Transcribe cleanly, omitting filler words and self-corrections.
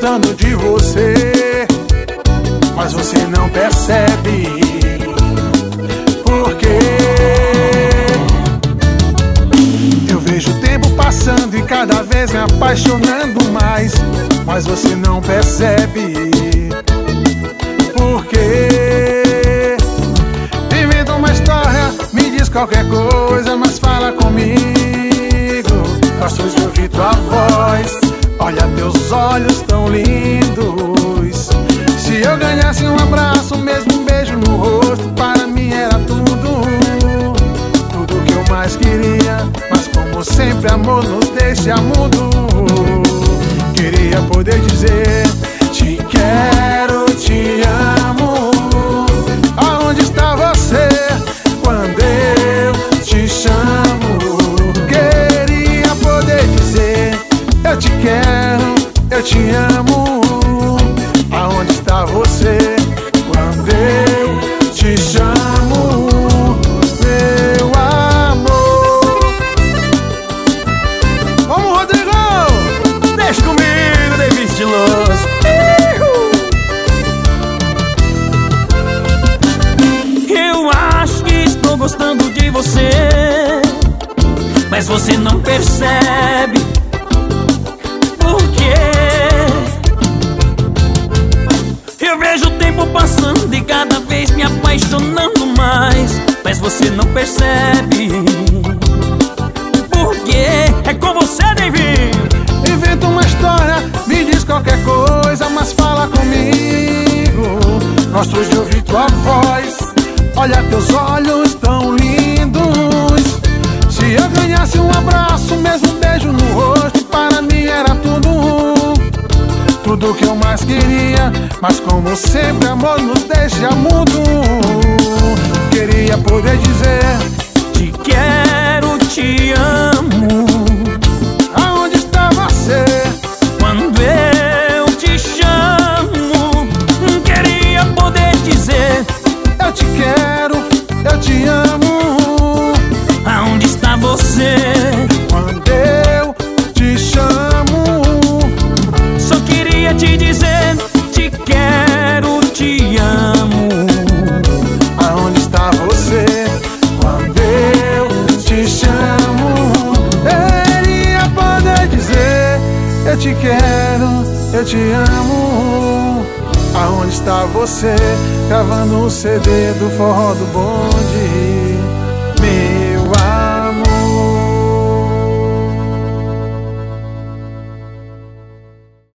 gostando de você, mas você não percebe. Por quê? Eu vejo o tempo passando e cada vez me apaixonando mais, mas você não percebe. Por quê? Inventa uma história, me diz qualquer coisa, mas fala comigo. Gosto de ouvir tua voz, olha teus olhos tão lindos. Se eu ganhasse um abraço, mesmo um beijo no rosto, para mim era tudo, tudo que eu mais queria. Mas como sempre, amor nos deixa mudo. Queria poder dizer: te quero, te amo. Aonde está você quando eu te chamo? Queria poder dizer: eu te quero, eu te amo. Aonde está você quando eu te chamo, meu amor? Vamos, Rodrigo! Deixa comigo, David Estiloso. Eu acho que estou gostando de você, mas você não percebe. Por quê? Eu vejo o tempo passando e cada vez me apaixonando mais, mas você não percebe. Por quê? É com você, David. Inventa uma história, me diz qualquer coisa, mas fala comigo. Gosto de ouvir tua voz, olha teus olhos tão lindos. Se eu ganhasse um abraço, mesmo um beijo no rosto, para mim era tudo, tudo que eu mais queria. Mas como sempre, amor nos deixa mudo. Queria poder dizer: te quero, te amo. aonde está você Quando eu te chamo, queria poder dizer: eu te quero, eu te amo. aonde está você? Quando eu te chamo, Só queria te dizer: te quero, te amo. aonde está você quando eu te chamo? Queria poder dizer: eu te quero, eu te amo. Aonde está você gravando o CD do Forró do Bonde?